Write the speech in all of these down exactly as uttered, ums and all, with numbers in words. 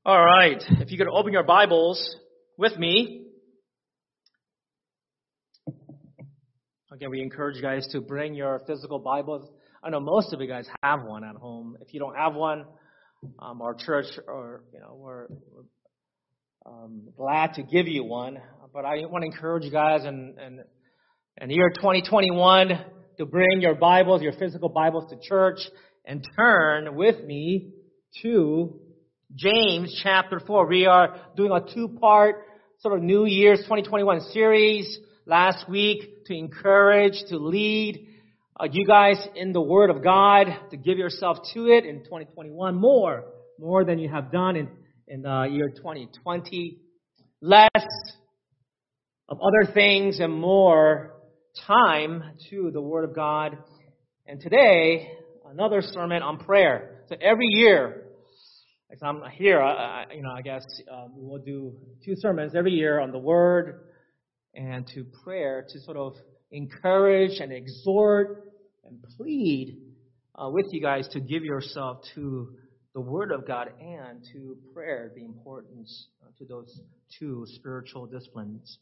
All right, if you could open your Bibles with me. Again, we encourage you guys to bring your physical Bibles. I know most of you guys have one at home. If you don't have one, um, our church, or you know, we're, we're um, glad to give you one. But I want to encourage you guys in, in, in the year twenty twenty-one to bring your Bibles, your physical Bibles, to church and turn with me to James chapter four. We are doing a two-part sort of New Year's twenty twenty-one series last week to encourage, to lead uh, you guys in the Word of God, to give yourself to it in twenty twenty-one more, more than you have done in, in the year twenty twenty. Less of other things and more time to the Word of God. And today, another sermon on prayer. So every year, as I'm here, I, you know, I guess um, we will do two sermons every year on the Word and to prayer to sort of encourage and exhort and plead uh, with you guys to give yourself to the Word of God and to prayer, the importance uh, to those two spiritual disciplines.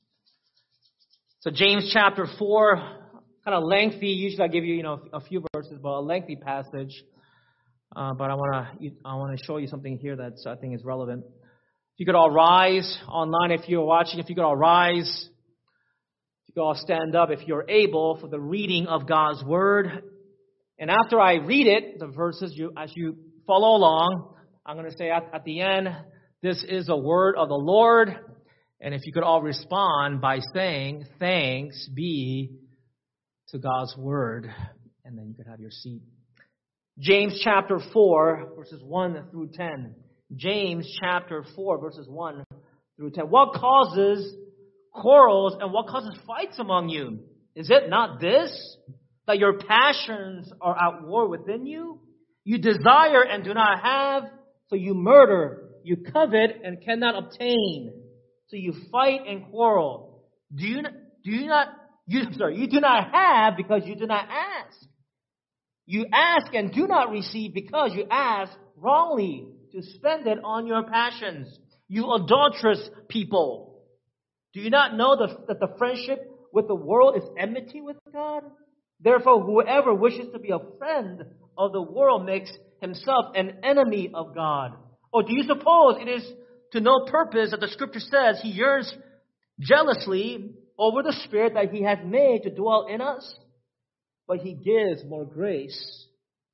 So James chapter four, kind of lengthy. Usually I give you, you know, a few verses, but a lengthy passage. Uh, but I want to I want to show you something here that I think is relevant. If you could all rise online, if you're watching, if you could all rise, if you could all stand up if you're able for the reading of God's Word. And after I read it, the verses, you as you follow along, I'm going to say at, at the end, this is a word of the Lord. And if you could all respond by saying, thanks be to God's Word. And then you could have your seat. James chapter four, verses one through ten. James chapter four, verses one through ten. What causes quarrels and what causes fights among you? Is it not this, that your passions are at war within you? You desire and do not have, so you murder. You covet and cannot obtain, so you fight and quarrel. Do you not, do you not, you, sorry, you do not have because you do not ask. You ask and do not receive because you ask wrongly to spend it on your passions. You adulterous people. Do you not know the, that the friendship with the world is enmity with God? Therefore, whoever wishes to be a friend of the world makes himself an enemy of God. Or do you suppose it is to no purpose that the Scripture says He yearns jealously over the Spirit that He has made to dwell in us? But He gives more grace.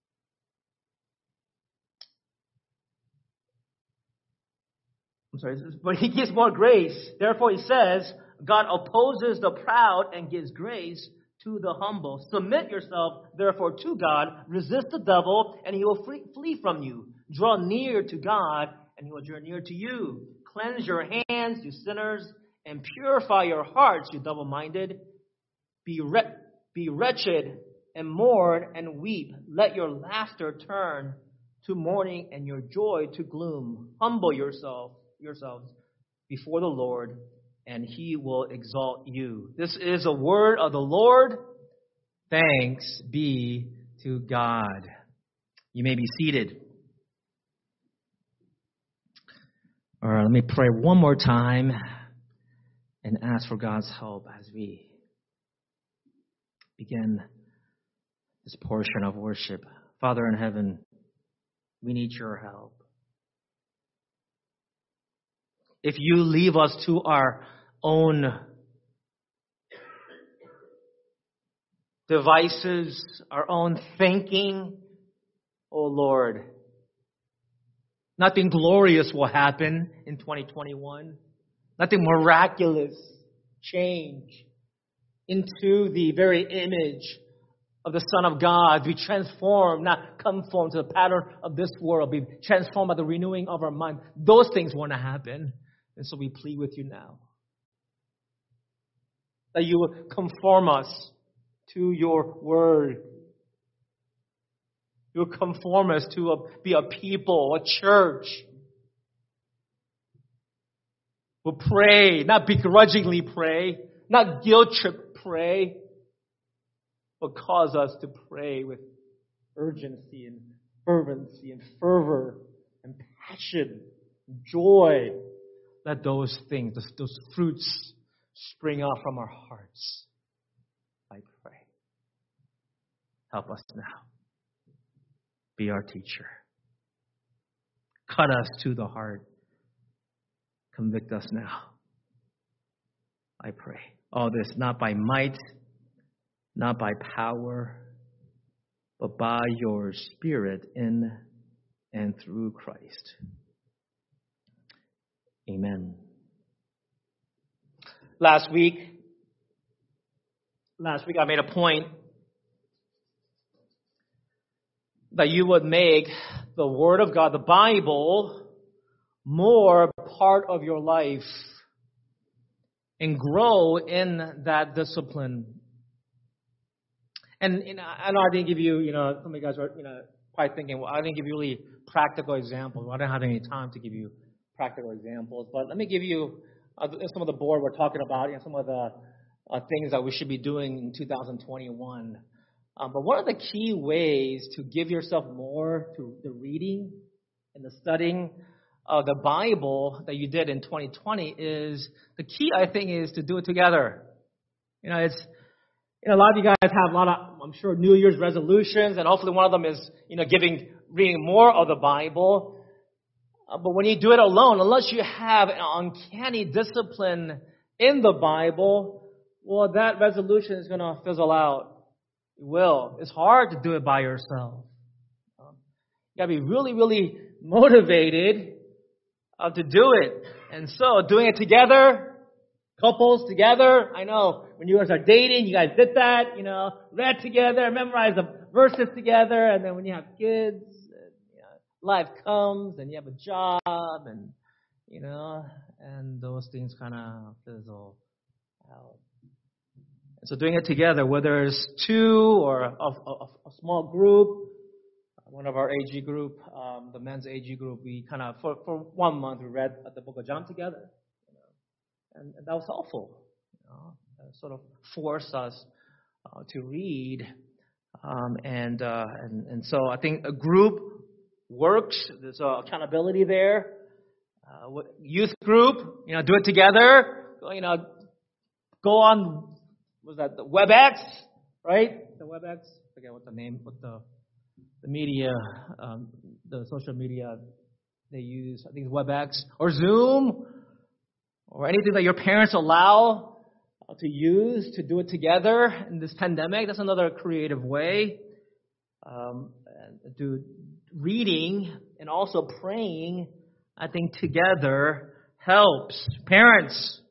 I'm sorry, but He gives more grace. Therefore, He says, God opposes the proud and gives grace to the humble. Submit yourself, therefore, to God. Resist the devil, and he will flee, flee from you. Draw near to God, and He will draw near to you. Cleanse your hands, you sinners, and purify your hearts, you double-minded. Be re- Be wretched and mourn and weep. Let your laughter turn to mourning and your joy to gloom. Humble yourself, yourselves before the Lord, and He will exalt you. This is a word of the Lord. Thanks be to God. You may be seated. All right, let me pray one more time and ask for God's help as we begin this portion of worship. Father in heaven, we need your help. If you leave us to our own devices, our own thinking, oh Lord, nothing glorious will happen in twenty twenty-one. Nothing miraculous change into the very image of the Son of God. Be transformed, not conformed to the pattern of this world. Be transformed by the renewing of our mind. Those things want to happen. And so we plead with you now that you will conform us to your word. You will conform us to a, be a people, a church. We'll pray, not begrudgingly pray, not guilt trip pray, but cause us to pray with urgency and fervency and fervor and passion joy. Let those things, those, those fruits spring up from our hearts. I pray. Help us now. Be our teacher. Cut us to the heart. Convict us now. I pray. All this not by might, not by power, but by your Spirit in and through Christ. Amen. Last week, last week I made a point that you would make the Word of God, the Bible, more part of your life and grow in that discipline. And you know, I know I didn't give you, you know, some of you guys are, you know, probably thinking, well, I didn't give you really practical examples. Well, I didn't have any time to give you practical examples. But let me give you uh, some of the board we're talking about, you know, some of the uh, things that we should be doing in two thousand twenty-one. Um, but one of the key ways to give yourself more to the reading and the studying of the Bible that you did in twenty twenty is, the key, I think, is to do it together. You know, it's, you know, a lot of you guys have a lot of, I'm sure, New Year's resolutions, and hopefully one of them is, you know, giving, reading more of the Bible. Uh, but when you do it alone, unless you have an uncanny discipline in the Bible, well, that resolution is going to fizzle out. It will. It's hard to do it by yourself. Um, you got to be really, really motivated uh, to do it. And so, doing it together, couples together. I know when you guys are dating, you guys did that. You know, read together, memorize the verses together, and then when you have kids, life comes and you have a job, and you know, and those things kind of fizzle out. So doing it together, whether it's two or a, a, a small group, one of our A G group, um, the men's A G group, we kind of for, for one month we read the Book of John together, you know, and, and that was helpful. You know, it sort of forced us uh, to read, um, and, uh, and and so I think a group works. There's uh, accountability there. Uh, youth group, you know, do it together. You know, go on. Was that the WebEx, right? The WebEx. I forget what the name, what the the media, um, the social media they use. I think it's WebEx or Zoom or anything that your parents allow to use to do it together in this pandemic. That's another creative way. Um, and do reading and also praying, I think, together helps. Parents,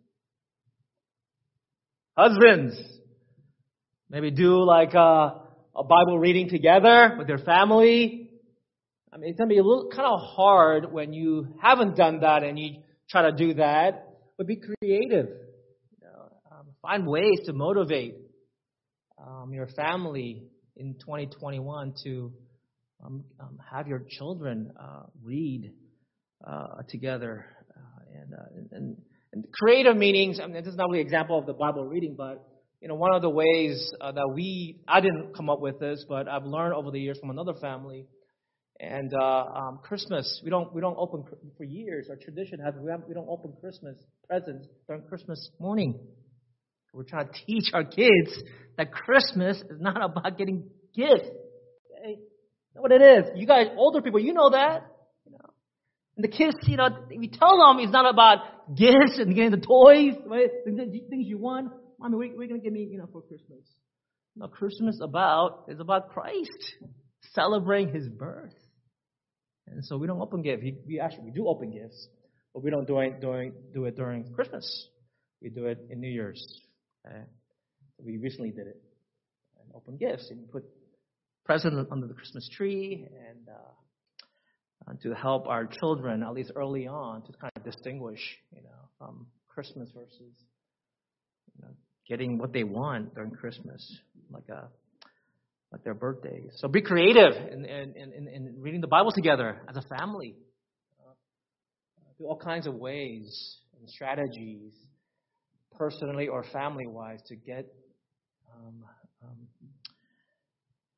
husbands, maybe do like a, a Bible reading together with your family. I mean, it's going to be a little kind of hard when you haven't done that and you try to do that, but be creative. You know, um, find ways to motivate um, your family in twenty twenty-one to um, um, have your children uh, read uh, together. Uh, and, uh, and And creative meanings, I mean, this is not really an example of the Bible reading, but, you know, one of the ways uh, that we, I didn't come up with this, but I've learned over the years from another family. And uh, um, Christmas, we don't we don't open, for years, our tradition has, we, have, we don't open Christmas presents during Christmas morning. We're trying to teach our kids that Christmas is not about getting gifts. Okay? That's what it is. You guys, older people, you know that. And the kids, you know, we tell them it's not about gifts and getting the toys, right? The things you want. Mommy, what are you going to give me, you know, for Christmas? No, Christmas about is about Christ celebrating His birth. And so we don't open gifts. We, we actually we do open gifts, but we don't do it during do it during Christmas. We do it in New Year's. Okay? We recently did it and open gifts and put presents under the Christmas tree and. Uh, to help our children, at least early on, to kind of distinguish, you know, from Christmas versus, you know, getting what they want during Christmas, like a, like their birthdays. So be creative in in, in, in reading the Bible together as a family. Uh, do all kinds of ways and strategies, personally or family-wise, to get um, um,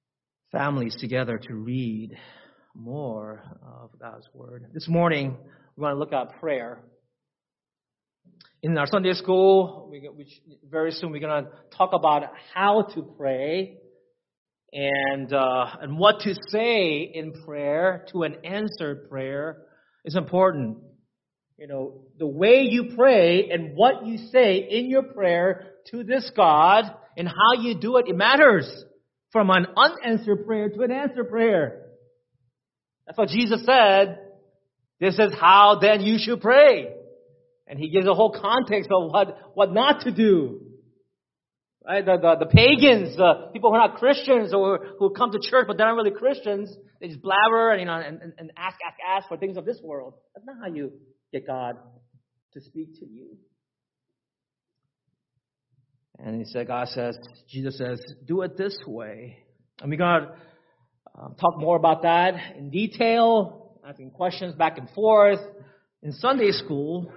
families together to read more of God's Word. This morning, we want to look at prayer. In our Sunday school, we, which very soon we're going to talk about how to pray and uh, and what to say in prayer to an answered prayer is important. You know, the way you pray and what you say in your prayer to this God and how you do it, it matters from an unanswered prayer to an answered prayer. That's what Jesus said. This is how then you should pray. And he gives a whole context of what, what not to do. Right? The, the, the pagans, the people who are not Christians or who come to church but they're not really Christians, they just blabber and, you know, and, and ask, ask, ask for things of this world. That's not how you get God to speak to you. And he said, God says, Jesus says, do it this way. And we're going to uh, talk more about that in detail, asking questions back and forth. In Sunday school,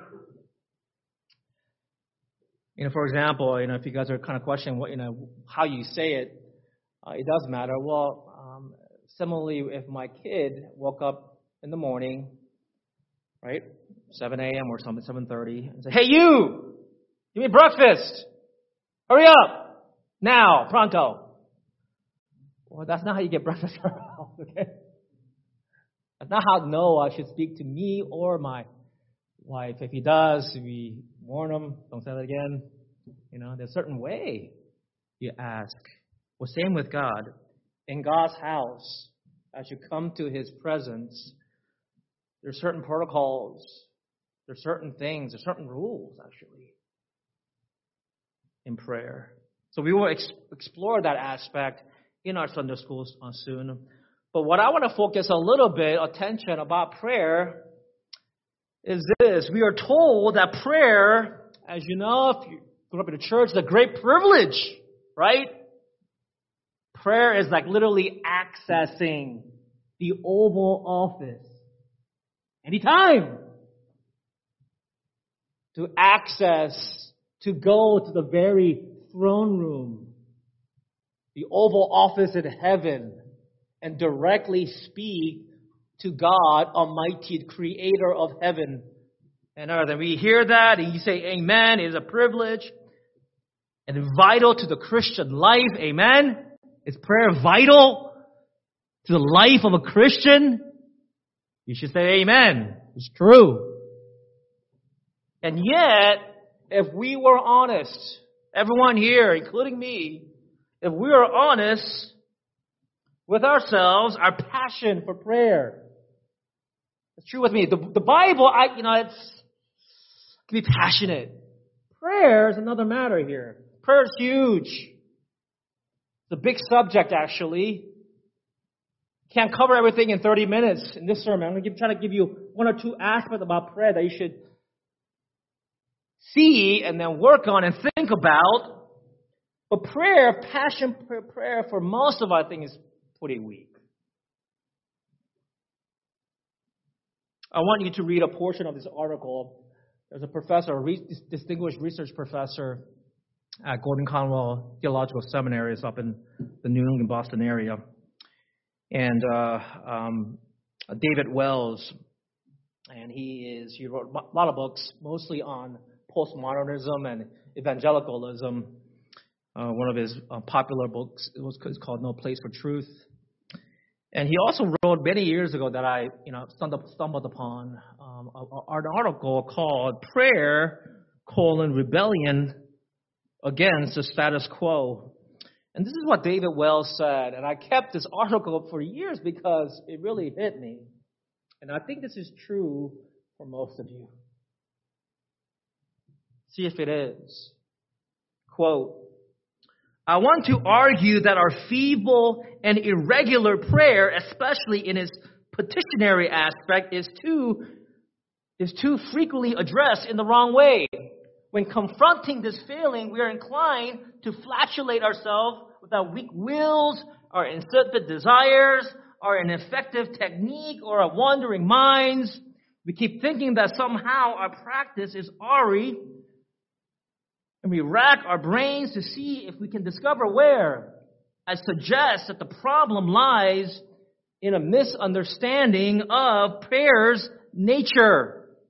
you know, for example, you know, if you guys are kind of questioning what, you know, how you say it, uh, it does matter. Well, um, similarly, if my kid woke up in the morning, right, seven a.m. or something, seven thirty, and say, "Hey, you, give me breakfast. Hurry up now, pronto." Well, that's not how you get breakfast in our house, okay? That's not how Noah should speak to me or my wife. If he does, we warn him, don't say that again. You know, there's a certain way you ask. Well, same with God. In God's house, as you come to his presence, there's certain protocols, there's certain things, there's certain rules, actually, in prayer. So we will ex- explore that aspect in our Sunday schools uh, soon. But what I want to focus a little bit attention about prayer is this. We are told that prayer, as you know, if you grew up in a church, is a great privilege, right? Prayer is like literally accessing the Oval Office anytime. To access, to go to the very throne room, the Oval Office in heaven, and directly speak to God Almighty, creator of heaven and earth. And we hear that and you say, amen, it is a privilege and vital to the Christian life. Amen. Is prayer vital to the life of a Christian? You should say amen. It's true. And yet, if we were honest, everyone here, including me, if we are honest with ourselves, our passion for prayer, it's true with me. The, the Bible, I, you know, it's, it can be passionate. Prayer is another matter here. Prayer is huge. It's a big subject, actually. Can't cover everything in thirty minutes in this sermon. I'm going to give, try to give you one or two aspects about prayer that you should see and then work on and think about. But prayer, passion for prayer for most of our things is pretty weak. I want you to read a portion of this article. There's a professor, a re- distinguished research professor at Gordon Conwell Theological Seminary, is up in the New England, Boston area. And uh, um, David Wells, and he is he wrote a lot of books, mostly on postmodernism and evangelicalism. Uh, one of his uh, popular books it was is called No Place for Truth. And he also wrote many years ago that I, you know, stumbled, stumbled upon um, a, a, an article called "Prayer: colon, Rebellion Against the Status Quo." And this is what David Wells said. And I kept this article for years because it really hit me. And I think this is true for most of you. See if it is. Quote, "I want to argue that our feeble and irregular prayer, especially in its petitionary aspect, is too, is too frequently addressed in the wrong way. When confronting this failing, we are inclined to flatulate ourselves with our weak wills, our insipid desires, our ineffective technique, or our wandering minds. We keep thinking that somehow our practice is awry, and we rack our brains to see if we can discover where. I suggest that the problem lies in a misunderstanding of prayer's nature.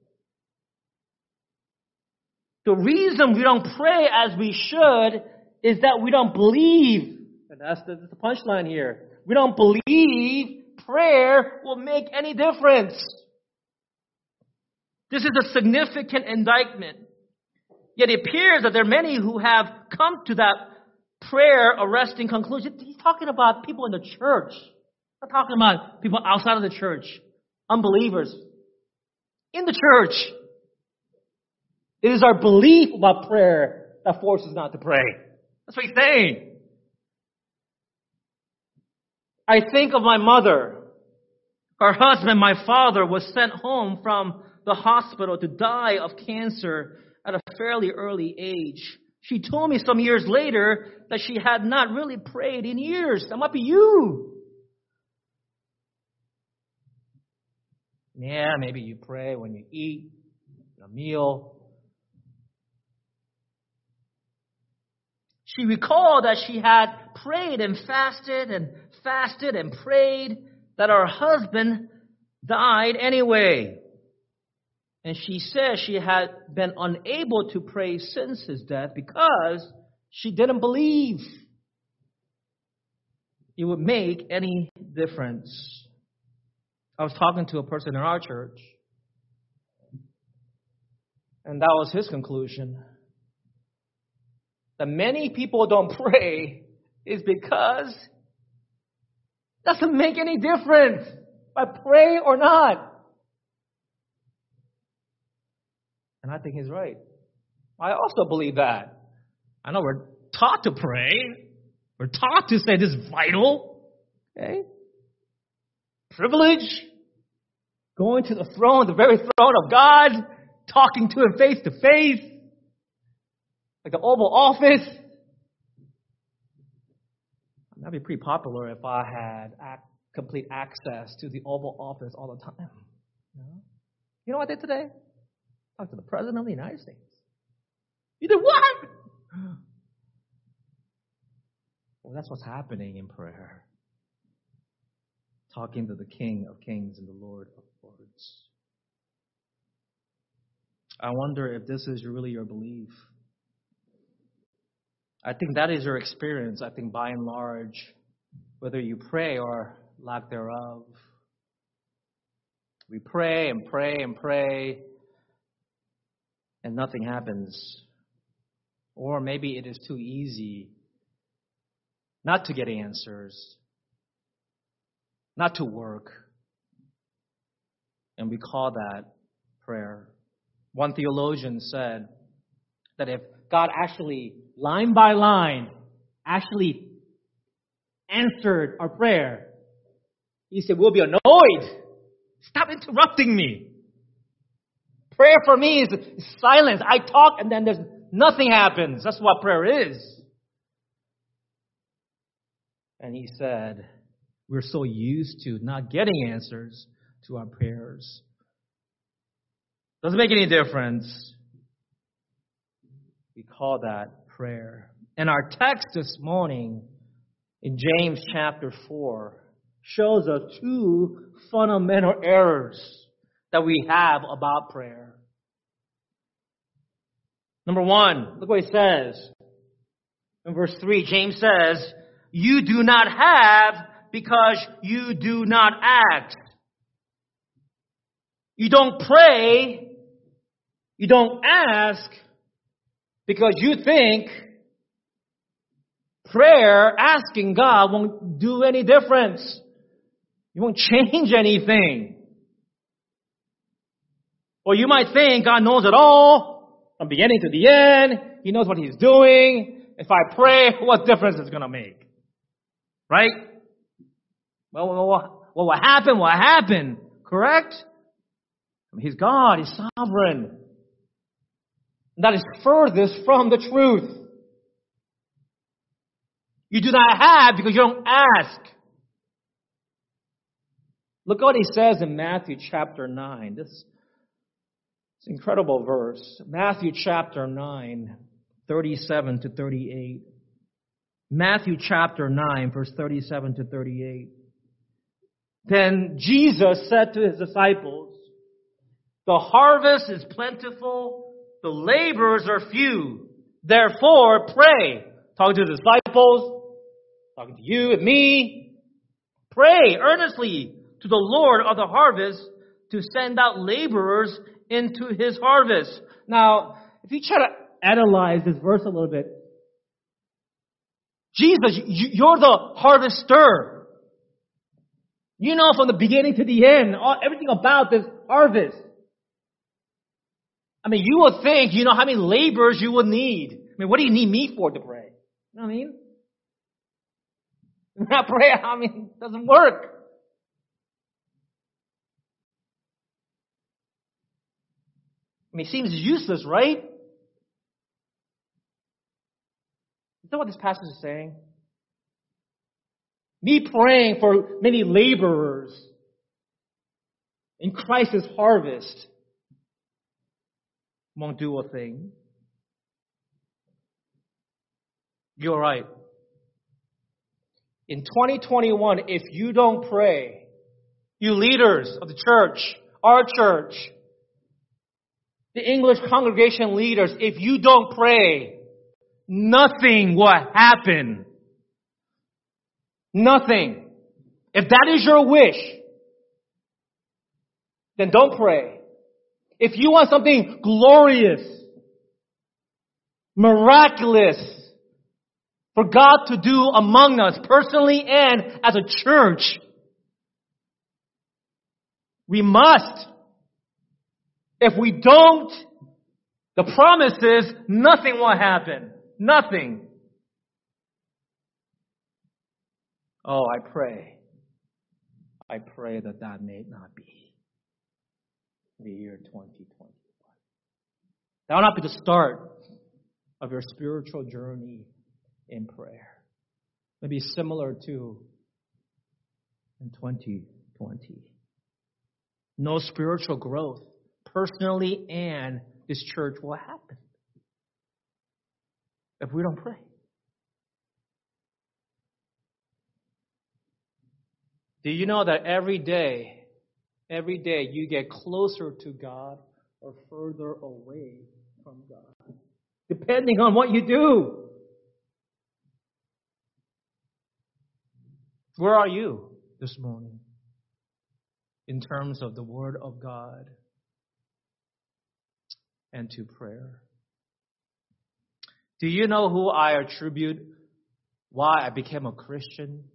The reason we don't pray as we should is that we don't believe. And that's the, that's the punchline here. We don't believe prayer will make any difference. This is a significant indictment. Yet it appears that there are many who have come to that prayer arresting conclusion. He's talking about people in the church. Not talking about people outside of the church. Unbelievers. In the church. It is our belief about prayer that forces us not to pray. That's what he's saying. I think of my mother. Her husband, my father, was sent home from the hospital to die of cancer at a fairly early age. She told me some years later that she had not really prayed in years. That might be you. Yeah, maybe you pray when you eat a meal. She recalled that she had prayed and fasted and fasted and prayed that her husband died anyway. And she says she had been unable to pray since his death because she didn't believe it would make any difference. I was talking to a person in our church, and that was his conclusion. That many people don't pray is because it doesn't make any difference if I pray or not. And I think he's right. I also believe that. I know we're taught to pray. We're taught to say this is vital. Okay? Privilege. Going to the throne, the very throne of God. Talking to him face to face. Like the Oval Office. That'd be pretty popular if I had ac- complete access to the Oval Office all the time. You know, you know what I did today? Talk to the President of the United States. You did what? Well, that's what's happening in prayer. Talking to the King of Kings and the Lord of Lords. I wonder if this is really your belief. I think that is your experience, I think, by and large, whether you pray or lack thereof. We pray and pray and pray, and nothing happens. Or maybe it is too easy not to get answers, not to work. And we call that prayer. One theologian said that if God actually, line by line, actually answered our prayer, he said, we'll be annoyed. Stop interrupting me. Prayer for me is silence. I talk and then there's nothing happens. That's what prayer is. And he said, we're so used to not getting answers to our prayers. Doesn't make any difference. We call that prayer. And our text this morning in James chapter four shows us two fundamental errors that we have about prayer. Number one, look what he says. In verse three, James says, you do not have because you do not ask. You don't pray, you don't ask, because you think prayer, asking God, won't do any difference. It won't change anything. Or you might think God knows it all, from beginning to the end. He knows what He's doing. If I pray, what difference is it going to make? Right? Well, what will happen? What happened? Correct? I mean, He's God. He's sovereign. That is furthest from the truth. You do not have because you don't ask. Look what he says in Matthew chapter nine. This is an incredible verse. Matthew chapter nine, thirty-seven to thirty-eight. Matthew chapter nine, verse thirty-seven to thirty-eight. Then Jesus said to his disciples, the harvest is plentiful, The laborers are few. Therefore, pray. Talking to the disciples, talking to you and me. Pray earnestly to the Lord of the harvest to send out laborers into His harvest. Now, if you try to analyze this verse a little bit, Jesus, you're the harvester. You know from the beginning to the end, all, everything about this harvest. I mean, you would think, you know, how many laborers you would need. I mean, what do you need me for to pray? You know what I mean? Not pray, I mean, it doesn't work. I mean, it seems useless, right? Is that what this passage is saying? Me praying for many laborers in Christ's harvest won't do a thing. You're right. In twenty twenty-one, if you don't pray, you leaders of the church, our church, the English congregation leaders, if you don't pray, nothing will happen. Nothing. If that is your wish, then don't pray. If you want something glorious, miraculous for God to do among us personally and as a church, we must. If we don't, the promise is nothing will happen. Nothing. Oh, I pray. I pray that that may not be the year twenty twenty-one. That will not be the start of your spiritual journey in prayer. Maybe similar to in twenty twenty. No spiritual growth, personally and this church, will happen if we don't pray. Do you know that every day, every day you get closer to God or further away from God? Depending on what you do. Where are you this morning in terms of the Word of God and to prayer? Do you know who I attribute why I became a Christian?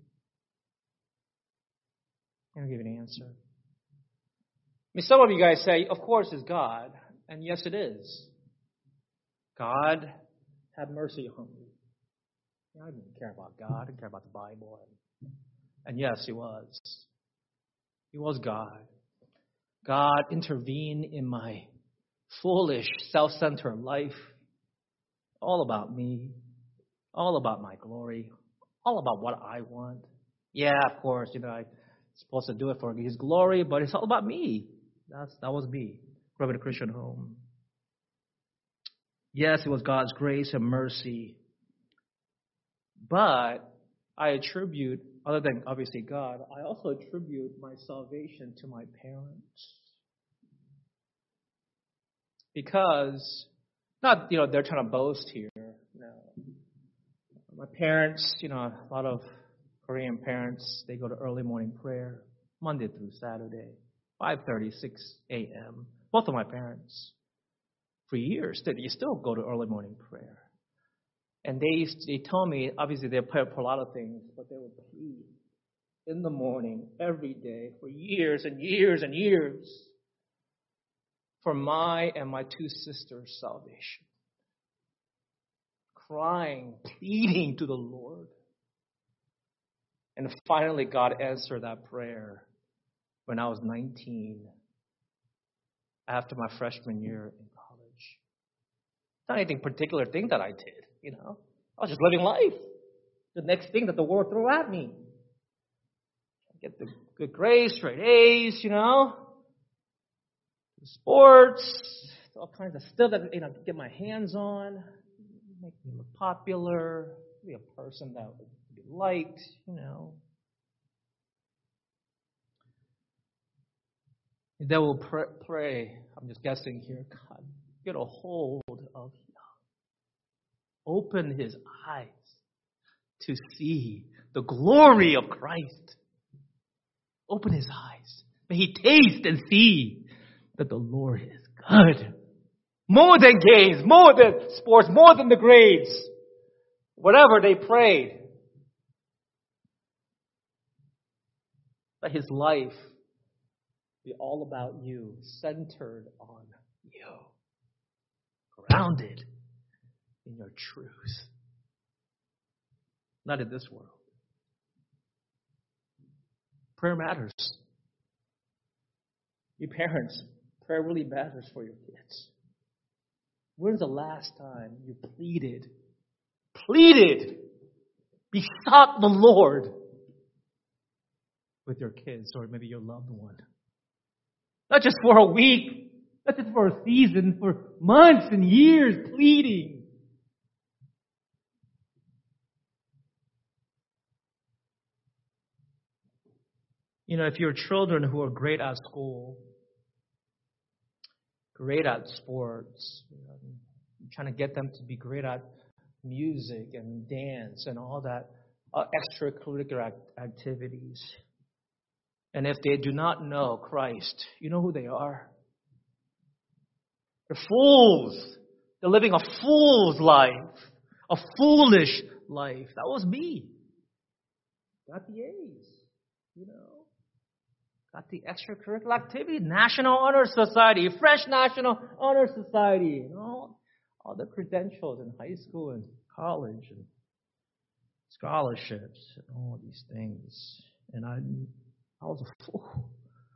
I'm going to give you an answer. I mean, some of you guys say, of course, it's God. And yes, it is. God, have mercy on me. I didn't care about God. I didn't care about the Bible. And yes, He was. He was God. God intervened in my foolish, self-centered life. All about me. All about my glory. All about what I want. Yeah, of course, you know, I'm supposed to do it for His glory, but it's all about me. That's That was me. Grew up in a Christian home. Yes, it was God's grace and mercy. But I attribute, other than obviously God, I also attribute my salvation to my parents. Because, not, you know, they're trying to boast here. No. My parents, you know, a lot of Korean parents, they go to early morning prayer, Monday through Saturday, five thirty, six a.m. Both of my parents. For years, they still go to early morning prayer. And they they told me, obviously they pray for a lot of things, but they would plead in the morning, every day, for years and years and years, for my and my two sisters' salvation. Crying, pleading to the Lord. And finally, God answered that prayer when I was nineteen, after my freshman year in college. Not anything particular thing that I did, you know. I was just living life. The next thing that the world threw at me. Get the good grades, straight A's, you know. Sports, all kinds of stuff that, you know, get my hands on. Make me look popular. Be a person that would be liked, you know. They will pray, pray, I'm just guessing here, God, get a hold of him. Open his eyes to see the glory of Christ. Open his eyes. May he taste and see that the Lord is good. More than games, more than sports, more than the grades. Whatever they prayed. Let his life be all about you, centered on you, grounded in your truth. Not in this world. Prayer matters. You parents, prayer really matters for your kids. When's the last time you pleaded, pleaded, besought the Lord with your kids or maybe your loved one? Not just for a week, not just for a season, for months and years pleading. You know, if your children who are great at school, great at sports, you know, trying to get them to be great at music and dance and all that uh, extracurricular act- activities. And if they do not know Christ, you know who they are? They're fools. They're living a fool's life, a foolish life. That was me. Got the A's, you know. Got the extracurricular activity, National Honor Society, French National Honor Society, and all, all the credentials in high school and college and scholarships and all these things. And I, I was a fool.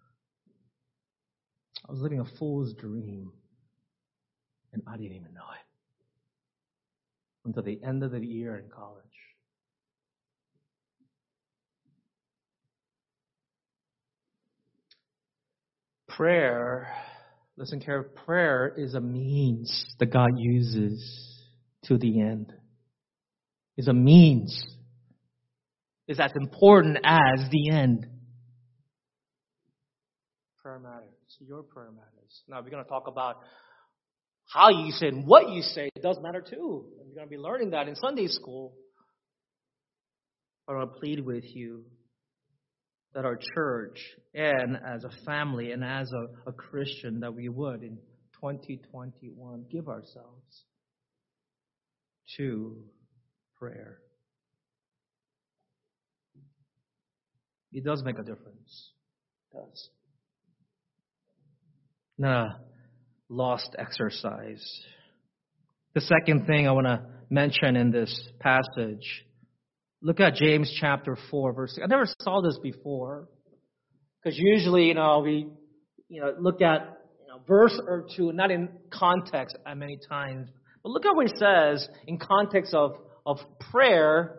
I was living a fool's dream, and I didn't even know it until the end of the year in college. Prayer, listen carefully, prayer is a means that God uses to the end. It's a means. It's as important as the end. Prayer matters. Your prayer matters. Now we're going to talk about how you say and what you say. It does matter too. And you're going to be learning that in Sunday school. I want to plead with you that our church and as a family and as a, a Christian that we would in twenty twenty-one give ourselves to prayer. It does make a difference. It does. Not a lost exercise. The second thing I want to mention in this passage, look at James chapter four, verse six. I never saw this before. Because usually, you know, we you know look at you know, verse or two, not in context at many times. But look at what he says in context of, of prayer.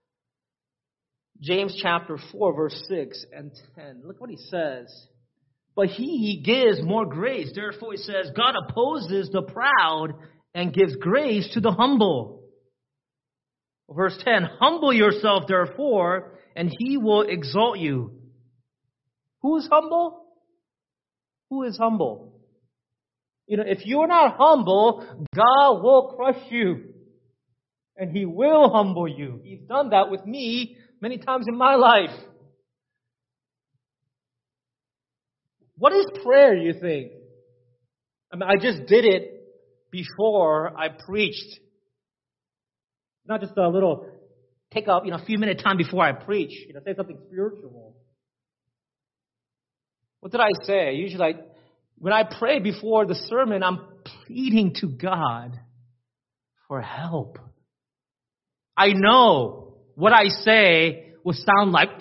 James chapter four, verse six and ten. Look what he says. But he gives more grace. Therefore, he says, God opposes the proud and gives grace to the humble. Verse ten, humble yourself, therefore, and he will exalt you. Who is humble? Who is humble? You know, if you're not humble, God will crush you. And he will humble you. He's done that with me many times in my life. What is prayer, you think? I mean, I just did it before I preached. Not just a little, take a you know, few minute time before I preach. You know, say something spiritual. What did I say? Usually, I, when I pray before the sermon, I'm pleading to God for help. I know what I say will sound like,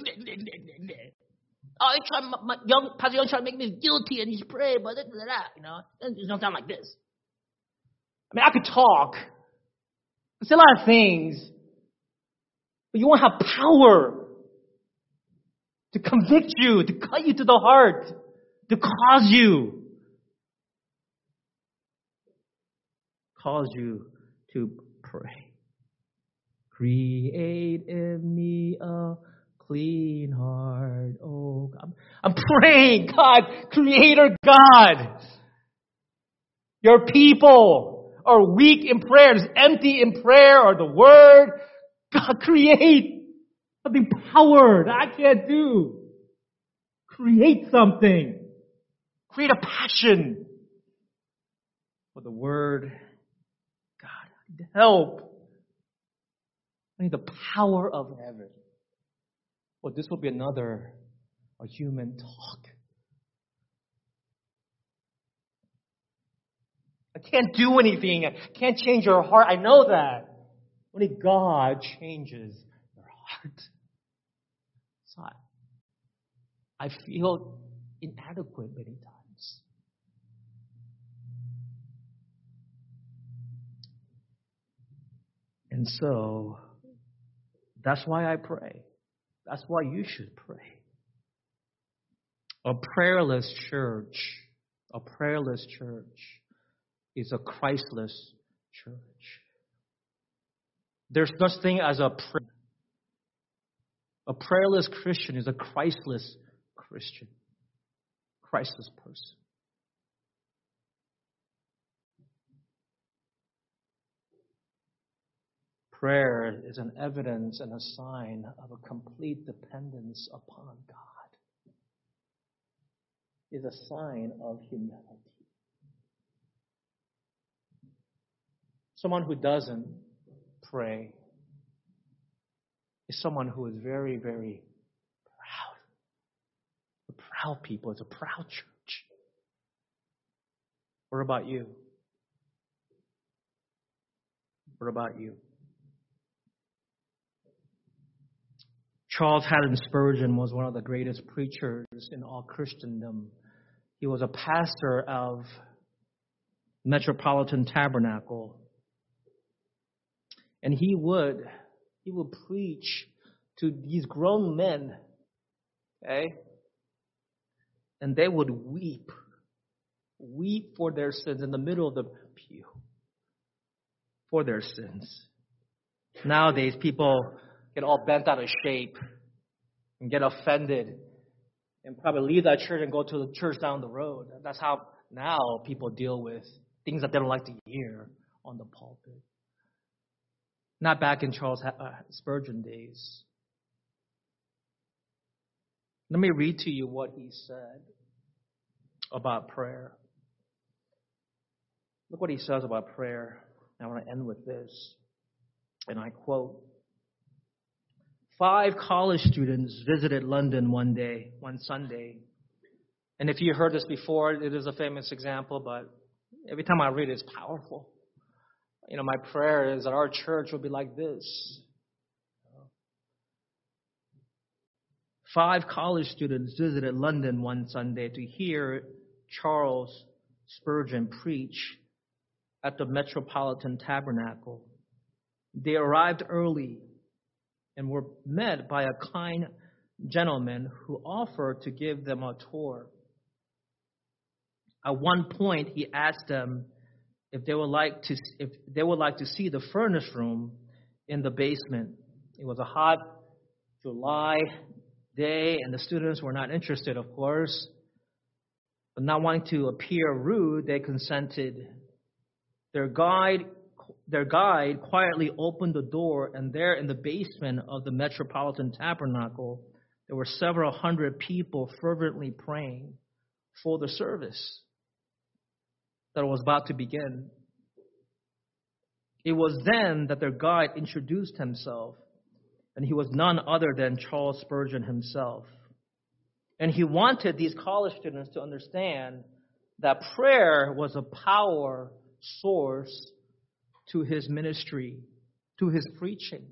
oh, try, my young Pastor Young trying to make me guilty and he's praying, but that, you know, it don't sound like this. I mean, I could talk. I say a lot of things, but you won't have power to convict you, to cut you to the heart, to cause you, cause you to pray. Create in me a clean heart. Oh, God. I'm praying, God, Creator God. Your people are weak in prayer, is empty in prayer or the word. God, create something power that I can't do. Create something. Create a passion for the word. God, I need help. I need the power of heaven. Well, this will be another a human talk. I can't do anything. I can't change your heart. I know that. Only God changes your heart. So I, I feel inadequate many times. And so, that's why I pray. That's why you should pray. A prayerless church, a prayerless church is a Christless church. There's such thing as a prayer. A prayerless Christian is a Christless Christian. Christless person. Prayer is an evidence and a sign of a complete dependence upon God. It is a sign of humility. Someone who doesn't pray is someone who is very, very proud. A proud people. It's a proud church. What about you? What about you? Charles Haddon Spurgeon was one of the greatest preachers in all Christendom. He was a pastor of Metropolitan Tabernacle. And he would, he would preach to these grown men, okay? And they would weep, weep for their sins in the middle of the pew, for their sins. Nowadays, people get all bent out of shape and get offended and probably leave that church and go to the church down the road. That's how now people deal with things that they don't like to hear on the pulpit. Not back in Charles Spurgeon days. Let me read to you what he said about prayer. Look what he says about prayer. I want to end with this. And I quote, Five college students visited London one day, one Sunday. And if you heard this before, it is a famous example, but every time I read it, it's powerful. You know, my prayer is that our church will be like this. Five college students visited London one Sunday to hear Charles Spurgeon preach at the Metropolitan Tabernacle. They arrived early and were met by a kind gentleman who offered to give them a tour. At one point, he asked them if they would like to if they would like to see the furnace room in the basement. It was a hot July day, and the students were not interested, of course. But not wanting to appear rude, they consented. Their guide Their guide quietly opened the door, and there in the basement of the Metropolitan Tabernacle, there were several hundred people fervently praying for the service that was about to begin. It was then that their guide introduced himself, and he was none other than Charles Spurgeon himself. And he wanted these college students to understand that prayer was a power source to his ministry, to his preaching.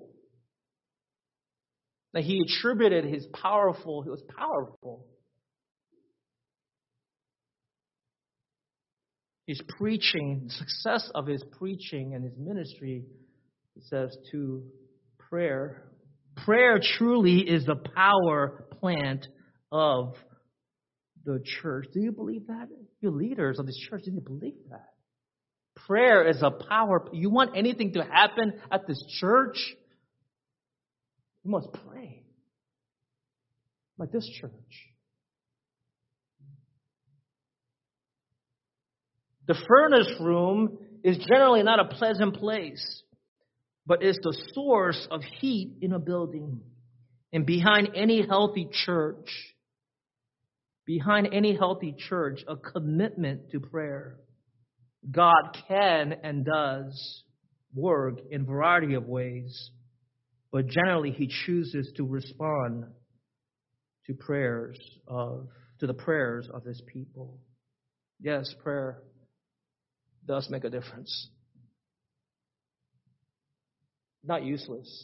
That he attributed his powerful, he was powerful. His preaching, the success of his preaching and his ministry, he says, to prayer. Prayer truly is the power plant of the church. Do you believe that? You leaders of this church, do you believe that? Prayer is a power. You want anything to happen at this church? You must pray. Like this church. The furnace room is generally not a pleasant place, but is the source of heat in a building. And behind any healthy church, behind any healthy church, a commitment to prayer. God can and does work in a variety of ways, but generally He chooses to respond to prayers of to the prayers of His people. Yes, prayer does make a difference. Not useless.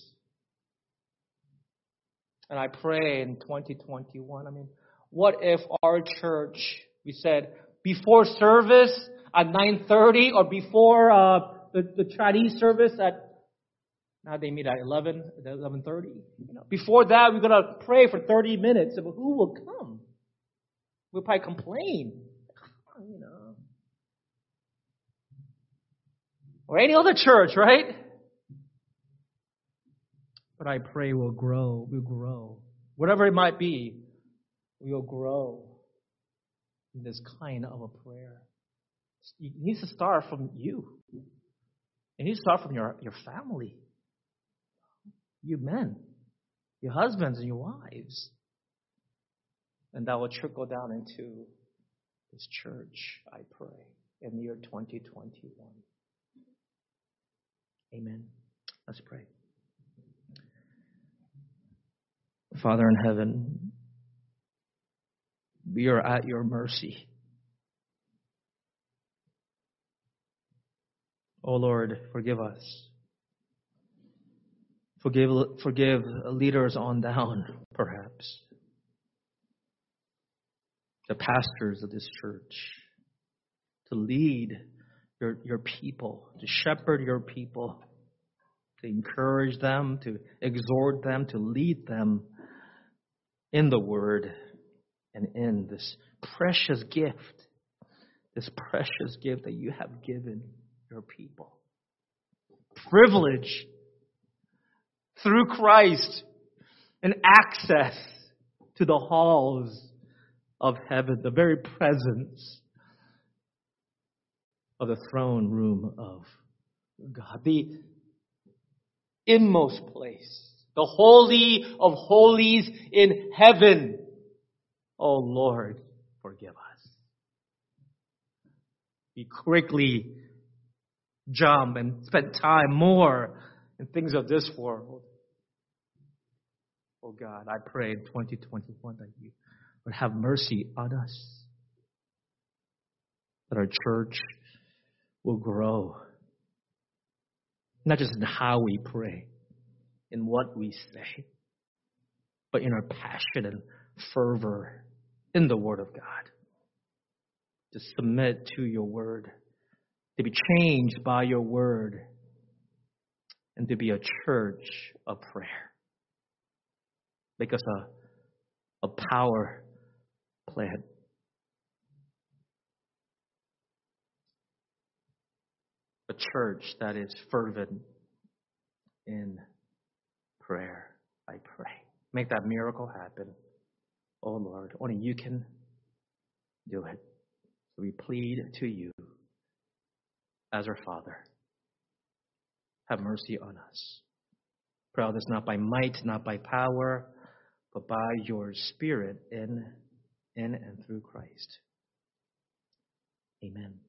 And I pray in twenty twenty-one, I mean, what if our church, we said, before service at nine thirty or before uh, the, the Chinese service at, now they meet at eleven, eleven thirty. You know, before that, we're going to pray for thirty minutes. But who will come? We'll probably complain. You know. Or any other church, right? But I pray we'll grow, we'll grow. Whatever it might be, we'll grow in this kind of a prayer. It needs to start from you. It needs to start from your, your family. You men, your husbands and your wives. And that will trickle down into this church, I pray, in the year twenty twenty-one. Amen. Let's pray. Father in heaven, we are at your mercy. Oh Lord, forgive us. Forgive, forgive leaders on down, perhaps. The pastors of this church. To lead your, your people, to shepherd your people, to encourage them, to exhort them, to lead them in the Word and in this precious gift, this precious gift that you have given your people. Privilege through Christ and access to the halls of heaven, the very presence of the throne room of God, the inmost place. The holy of holies in heaven. Oh Lord, forgive us. We quickly jump and spend time more in things of this world. Oh God, I pray in twenty twenty-one that you would have mercy on us. That our church will grow. Not just in how we pray, in what we say, but in our passion and fervor in the Word of God. To submit to your Word, to be changed by your Word, and to be a church of prayer. Make us a, a power plant. A church that is fervent in prayer, I pray. Make that miracle happen. Oh Lord, only you can do it. So we plead to you as our Father. Have mercy on us. Pray all this not by might, not by power, but by your Spirit in, in and through Christ. Amen.